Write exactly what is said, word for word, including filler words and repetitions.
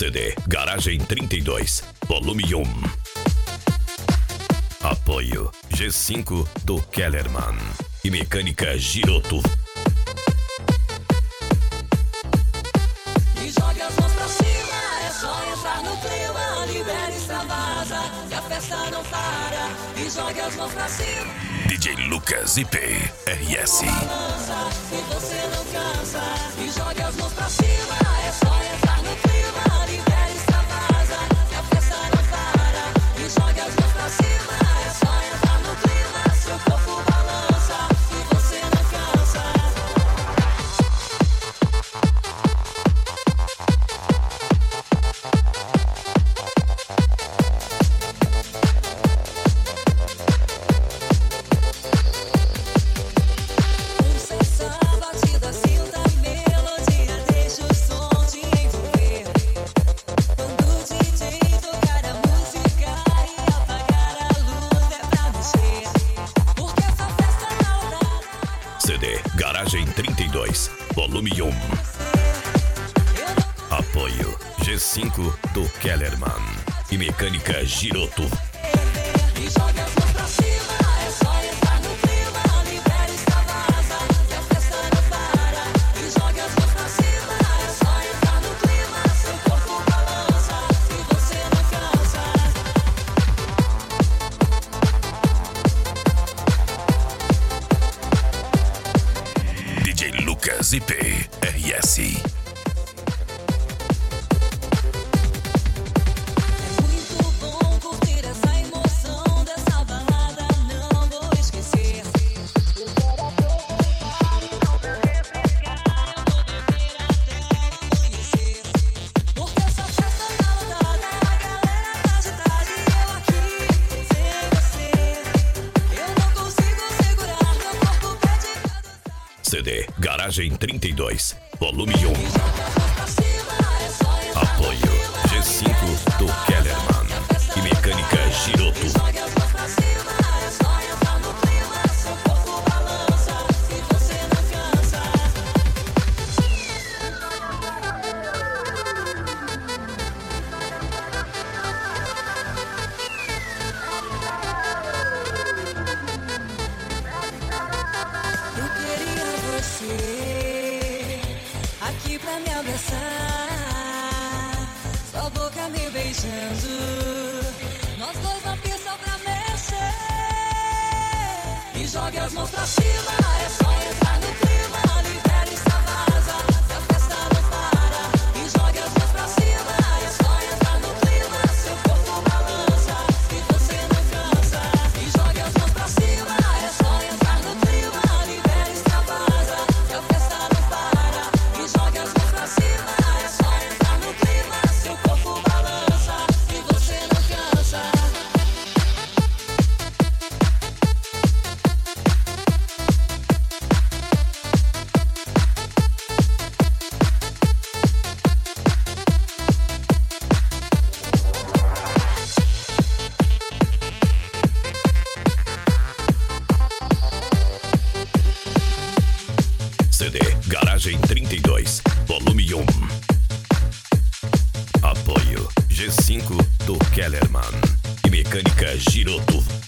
C D Garagem trinta e dois, volume um. Apoio G cinco do Kellerman e Mecânica Giroto. E jogue as mãos pra cima, é só entrar no clima. Libera, extravasa, que a festa não para. E jogue as mãos pra cima. D J Lucas I P R S. Balança, e você não cansa. E jogue as mãos pra cima, é só entrar no clima. Libera, extravasa, que a festa não para. E jogue as mãos pra cima, é só entrar no clima. Seu corpo balança, e você não cansa. C D Garagem trinta e dois, volume um. Apoio G cinco do Kellerman e Mecânica Giroto. E jogue as mãos pra cima, é só entrar no clima. Libera, extravasa, que a festa não para. E jogue as mãos pra cima, é só entrar no clima. Seu corpo balança, e você não cansa. D J Lucas I P R S. Muito bom curtir essa emoção dessa balada, não vou esquecer. Eu quero aproveitar e não me refrescar. Eu vou beber até amanhecer. Porque essa festa tá lotada, a galera tá agitada e eu aqui sem você. Eu não consigo segurar, meu corpo pede pra dançar. C D Garagem trinta e dois, volume um. E joga as mãos pra cima, é só entrar no Apoio clima. G cinco do Kellerman e Mecânica Giroto. E jogue as mãos pra cima, é só entrar no clima. Seu corpo balança, e você não cansa. Eu queria você aqui pra me abraçar, sua boca me beijando, nós dois na pista pra mexer. E jogue as mãos pra cima, é só entrar no clima. Libera, extravasa, que a festa não para. E jogue as mãos pra cima, é só entrar no clima. Seu corpo balança, e você não cansa. E jogue as mãos pra cima, é só entrar no clima. Libera, extravasa, que a festa não para. E jogue as mãos pra cima, é só entrar no clima. Seu corpo balança, e você não cansa. C D Garagem trinta e dois, volume um. Apoio G cinco do Kellerman e Mecânica Giroto.